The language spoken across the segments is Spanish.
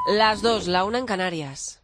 Las 2, la 1 en Canarias.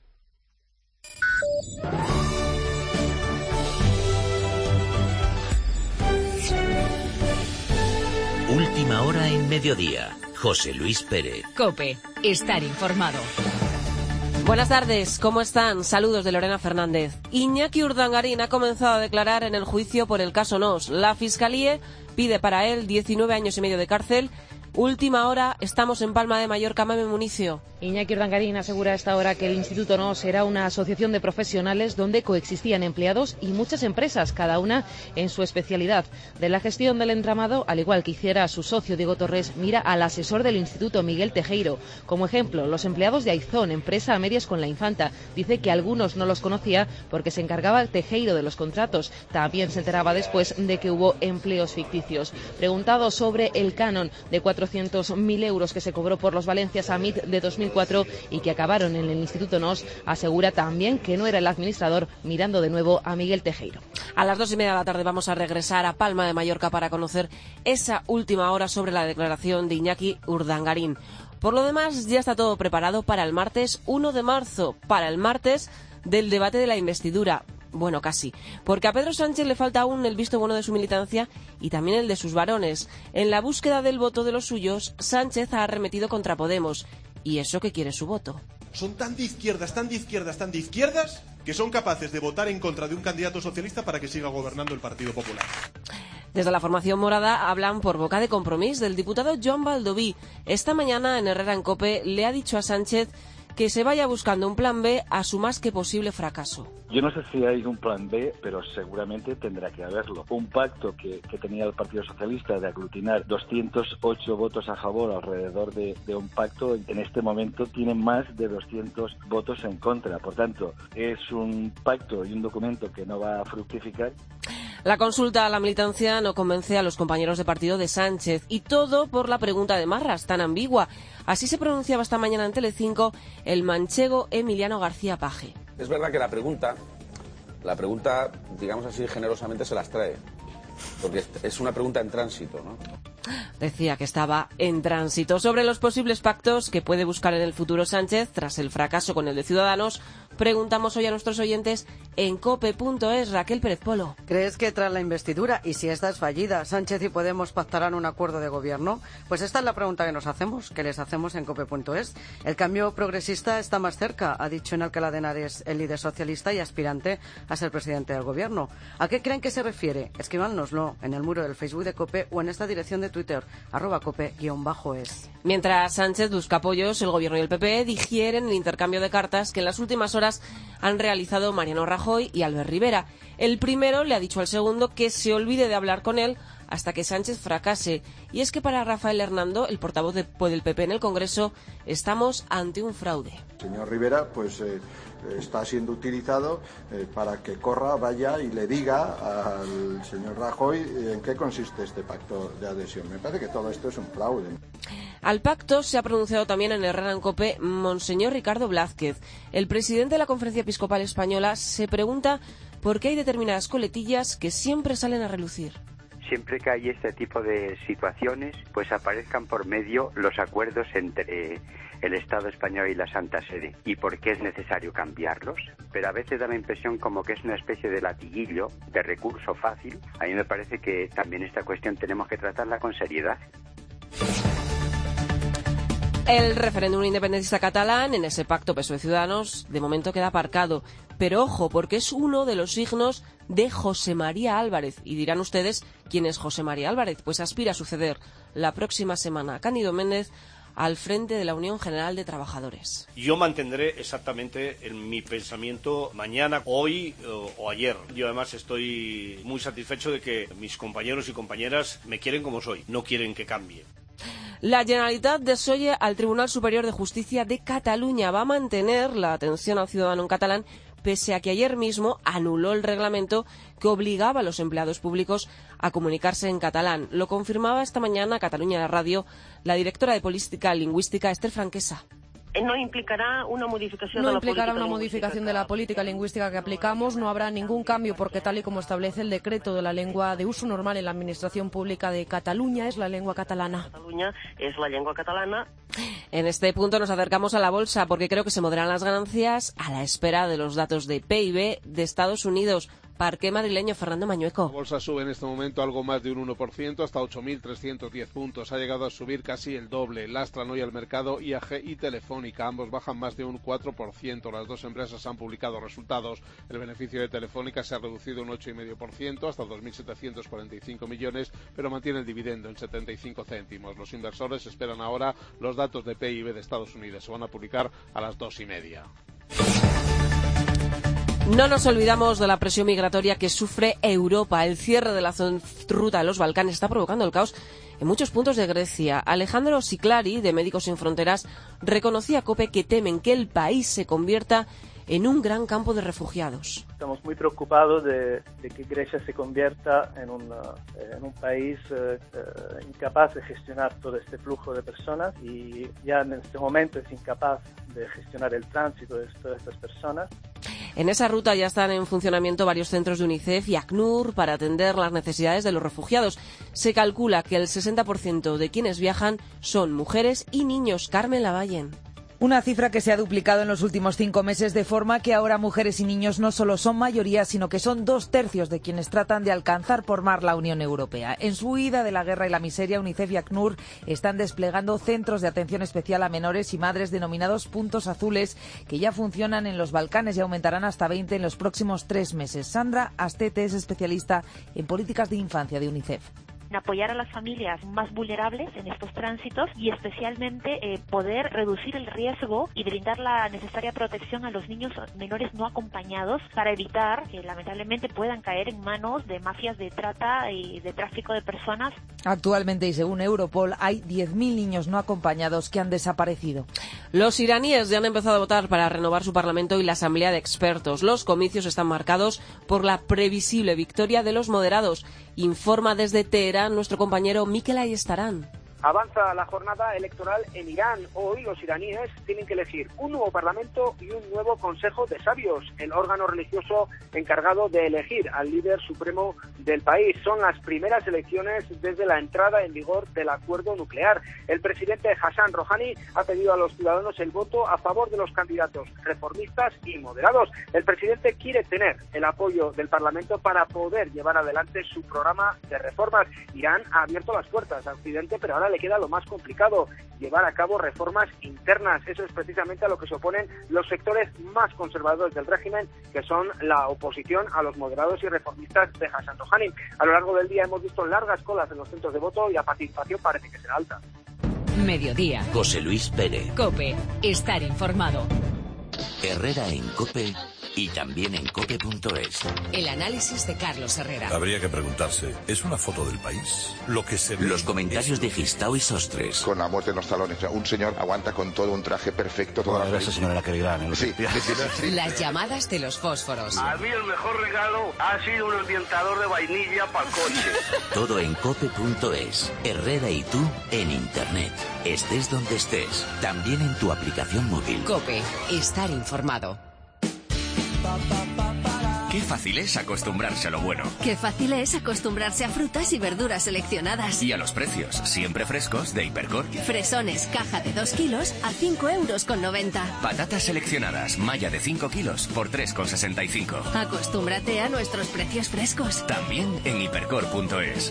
Última hora en Mediodía. José Luis Pérez. COPE. Estar informado. Buenas tardes, ¿cómo están? Saludos de Lorena Fernández. Iñaki Urdangarín ha comenzado a declarar en el juicio por el caso NOS. La Fiscalía pide para él 19 años y medio de cárcel. Última hora, estamos en Palma de Mallorca, Mame Municio. Iñaki Urdangarín asegura a esta hora que el Instituto NOS era una asociación de profesionales donde coexistían empleados y muchas empresas, cada una en su especialidad. De la gestión del entramado, al igual que hiciera su socio Diego Torres, mira al asesor del Instituto, Miguel Tejero. Como ejemplo, los empleados de Aizón, empresa a medias con la Infanta. Dice que algunos no los conocía porque se encargaba Tejero de los contratos. También se enteraba después de que hubo empleos ficticios. Preguntado sobre el canon de 400.000 euros que se cobró por los Valencia Summit de 2004 y que acabaron en el Instituto NOS, asegura también que no era el administrador, mirando de nuevo a Miguel Tejero. A las 2:30 de la tarde vamos a regresar a Palma de Mallorca para conocer esa última hora sobre la declaración de Iñaki Urdangarín. Por lo demás, ya está todo preparado para el martes 1 de marzo, para el martes del debate de la investidura. Bueno, casi, porque a Pedro Sánchez le falta aún el visto bueno de su militancia y también el de sus varones. En la búsqueda del voto de los suyos, Sánchez ha arremetido contra Podemos. ¿Y eso qué quiere su voto? Son tan de izquierdas, que son capaces de votar en contra de un candidato socialista para que siga gobernando el Partido Popular. Desde la formación morada hablan por boca de Compromís del diputado Joan Baldoví. Esta mañana en Herrera en COPE le ha dicho a Sánchez que se vaya buscando un plan B a su más que posible fracaso. Yo no sé si hay un plan B, pero seguramente tendrá que haberlo. Un pacto que tenía el Partido Socialista de aglutinar 208 votos a favor alrededor de un pacto, en este momento tiene más de 200 votos en contra. Por tanto, es un pacto y un documento que no va a fructificar. La consulta a la militancia no convence a los compañeros de partido de Sánchez, y todo por la pregunta de Marras, tan ambigua. Así se pronunciaba esta mañana en Telecinco el manchego Emiliano García Paje. Es verdad que la pregunta, digamos así, generosamente se las trae, porque es una pregunta en tránsito, ¿no? Decía que estaba en tránsito. Sobre los posibles pactos que puede buscar en el futuro Sánchez tras el fracaso con el de Ciudadanos, preguntamos hoy a nuestros oyentes en cope.es. Raquel Pérez Polo. ¿Crees que tras la investidura, y si esta es fallida, Sánchez y Podemos pactarán un acuerdo de gobierno? Pues esta es la pregunta que nos hacemos, que les hacemos en cope.es. El cambio progresista está más cerca, ha dicho en Alcalá de Henares el líder socialista y aspirante a ser presidente del gobierno. ¿A qué creen que se refiere? Escríbanoslo en el muro del Facebook de COPE o en esta dirección de Twitter, @cope_es. Mientras Sánchez busca apoyos, el Gobierno y el PP digieren el intercambio de cartas que en las últimas horas han realizado Mariano Rajoy y Albert Rivera. El primero le ha dicho al segundo que se olvide de hablar con él hasta que Sánchez fracase. Y es que para Rafael Hernando, el portavoz del PP en el Congreso, estamos ante un fraude. El señor Rivera, está siendo utilizado para que corra, vaya y le diga al señor Rajoy en qué consiste este pacto de adhesión. Me parece que todo esto es un fraude. Al pacto se ha pronunciado también en Herrera en COPE Monseñor Ricardo Blázquez. El presidente de la Conferencia Episcopal Española se pregunta por qué hay determinadas coletillas que siempre salen a relucir. Siempre que hay este tipo de situaciones, pues aparezcan por medio los acuerdos entre el Estado español y la Santa Sede. ¿Y por qué es necesario cambiarlos? Pero a veces da la impresión como que es una especie de latiguillo, de recurso fácil. A mí me parece que también esta cuestión tenemos que tratarla con seriedad. El referéndum independentista catalán, en ese pacto PSOE-Ciudadanos, de momento queda aparcado. Pero ojo, porque es uno de los signos de José María Álvarez. Y dirán ustedes, ¿quién es José María Álvarez? Pues aspira a suceder la próxima semana a Cándido Méndez al frente de la Unión General de Trabajadores. Yo mantendré exactamente mi pensamiento mañana, hoy o ayer. Yo además estoy muy satisfecho de que mis compañeros y compañeras me quieren como soy, no quieren que cambie. La Generalitat desoye al Tribunal Superior de Justicia de Cataluña. Va a mantener la atención al ciudadano en catalán, pese a que ayer mismo anuló el reglamento que obligaba a los empleados públicos a comunicarse en catalán. Lo confirmaba esta mañana a Catalunya Radio la directora de Política Lingüística, Esther Franquesa. No implicará una modificación de la política lingüística que aplicamos. No habrá ningún cambio porque, tal y como establece el decreto de la lengua de uso normal en la Administración Pública de Cataluña, es la lengua catalana. Cataluña es la lengua catalana. En este punto nos acercamos a la bolsa porque creo que se moderan las ganancias a la espera de los datos de PIB de Estados Unidos. Parque madrileño, Fernando Mañueco. La bolsa sube en este momento algo más de un 1%, hasta 8.310 puntos. Ha llegado a subir casi el doble. Lastran hoy al mercado IAG y Telefónica. Ambos bajan más de un 4%. Las dos empresas han publicado resultados. El beneficio de Telefónica se ha reducido un 8,5% hasta 2.745 millones, pero mantiene el dividendo en 75 céntimos. Los inversores esperan ahora los datos de PIB de Estados Unidos. Se van a publicar a las 2:30. No nos olvidamos de la presión migratoria que sufre Europa. El cierre de la ruta de los Balcanes está provocando el caos en muchos puntos de Grecia. Alejandro Siclari, de Médicos Sin Fronteras, reconocía a COPE que temen que el país se convierta en un gran campo de refugiados. Estamos muy preocupados de que Grecia se convierta en un país incapaz de gestionar todo este flujo de personas, y ya en este momento es incapaz de gestionar el tránsito de todas estas personas. En esa ruta ya están en funcionamiento varios centros de UNICEF y ACNUR para atender las necesidades de los refugiados. Se calcula que el 60% de quienes viajan son mujeres y niños. Carmen Lavallen. Una cifra que se ha duplicado en los últimos 5 meses, de forma que ahora mujeres y niños no solo son mayoría, sino que son 2/3 de quienes tratan de alcanzar por mar la Unión Europea. En su huida de la guerra y la miseria, UNICEF y ACNUR están desplegando centros de atención especial a menores y madres denominados puntos azules, que ya funcionan en los Balcanes y aumentarán hasta 20 en los próximos 3 meses. Sandra Astete es especialista en políticas de infancia de UNICEF. Apoyar a las familias más vulnerables en estos tránsitos y especialmente poder reducir el riesgo y brindar la necesaria protección a los niños menores no acompañados para evitar que lamentablemente puedan caer en manos de mafias de trata y de tráfico de personas. Actualmente, y según Europol, hay 10.000 niños no acompañados que han desaparecido. Los iraníes ya han empezado a votar para renovar su parlamento y la asamblea de expertos. Los comicios están marcados por la previsible victoria de los moderados. Informa desde Teherán nuestro compañero Mikel Ayestarán. Avanza la jornada electoral en Irán. Hoy los iraníes tienen que elegir un nuevo parlamento y un nuevo consejo de sabios, el órgano religioso encargado de elegir al líder supremo del país. Son las primeras elecciones desde la entrada en vigor del acuerdo nuclear. El presidente Hassan Rouhani ha pedido a los ciudadanos el voto a favor de los candidatos reformistas y moderados. El presidente quiere tener el apoyo del parlamento para poder llevar adelante su programa de reformas. Irán ha abierto las puertas a Occidente, pero ahora le queda lo más complicado, llevar a cabo reformas internas. Eso es precisamente a lo que se oponen los sectores más conservadores del régimen, que son la oposición a los moderados y reformistas de Hassan Rouhani. A lo largo del día hemos visto largas colas en los centros de voto y la participación parece que será alta. Mediodía. José Luis Pérez. COPE. Estar informado. Herrera en COPE y también en cope.es. El análisis de Carlos Herrera. Habría que preguntarse, ¿es una foto del país? Lo que se ve. Los comentarios de Gistao y Sostres. Con la muerte en los talones. O sea, un señor aguanta con todo un traje perfecto. Toda esa señora que dirán, ¿no? Sí. Las llamadas de los fósforos. A mí el mejor regalo ha sido un ambientador de vainilla para el coche. Todo en cope.es. Herrera y tú en Internet. Estés donde estés. También en tu aplicación móvil. COPE. Estar informado. Qué fácil es acostumbrarse a lo bueno. Qué fácil es acostumbrarse a frutas y verduras seleccionadas. Y a los precios, siempre frescos, de Hipercor. Fresones, caja de 2 kilos a 5,90 €. Patatas seleccionadas, malla de 5 kilos por 3,65. Acostúmbrate a nuestros precios frescos. También en hipercor.es.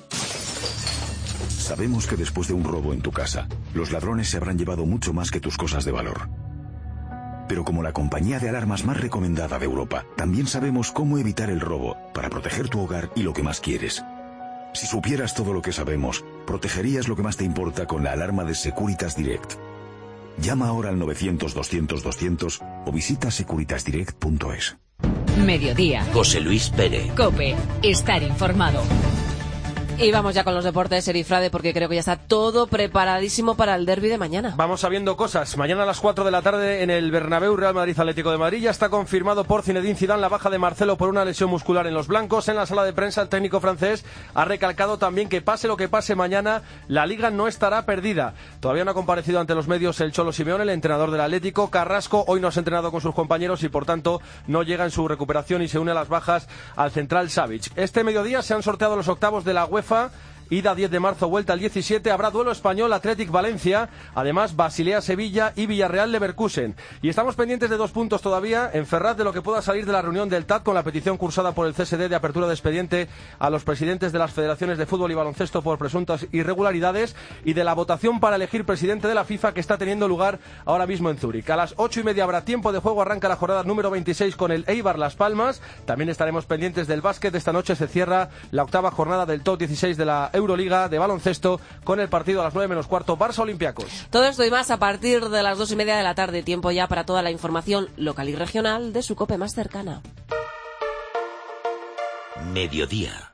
Sabemos que después de un robo en tu casa, los ladrones se habrán llevado mucho más que tus cosas de valor. Pero como la compañía de alarmas más recomendada de Europa, también sabemos cómo evitar el robo para proteger tu hogar y lo que más quieres. Si supieras todo lo que sabemos, protegerías lo que más te importa con la alarma de Securitas Direct. Llama ahora al 900-200-200 o visita securitasdirect.es. Mediodía. José Luis Pérez. COPE. Estar informado. Y vamos ya con los deportes, Erifrade, porque creo que ya está todo preparadísimo para el derbi de mañana. Vamos sabiendo cosas. Mañana a las 4 de la tarde en el Bernabéu, Real Madrid Atlético de Madrid. Ya está confirmado por Zinedine Zidane la baja de Marcelo por una lesión muscular en los blancos. En la sala de prensa, el técnico francés ha recalcado también que pase lo que pase mañana, la Liga no estará perdida. Todavía no ha comparecido ante los medios el Cholo Simeone, el entrenador del Atlético. Carrasco hoy no se ha entrenado con sus compañeros y por tanto no llega en su recuperación y se une a las bajas al central Savic. Este mediodía se han sorteado los octavos de la UEFA ida 10 de marzo, vuelta el 17. Habrá duelo español, Athletic Valencia, además Basilea Sevilla y Villarreal Leverkusen. Y estamos pendientes de 2 puntos todavía en Ferraz de lo que pueda salir de la reunión del TAT con la petición cursada por el CSD de apertura de expediente a los presidentes de las federaciones de fútbol y baloncesto por presuntas irregularidades, y de la votación para elegir presidente de la FIFA que está teniendo lugar ahora mismo en Zúrich. A las 8:30 habrá tiempo de juego, arranca la jornada número 26 con el Eibar Las Palmas. También estaremos pendientes del básquet. Esta noche se cierra la 8ª jornada del top 16 de la Euroliga de baloncesto con el partido a las 9 menos cuarto Barça Olympiacos. Todo esto y más a partir de las 2:30 de la tarde. Tiempo ya para toda la información local y regional de su COPE más cercana. Mediodía.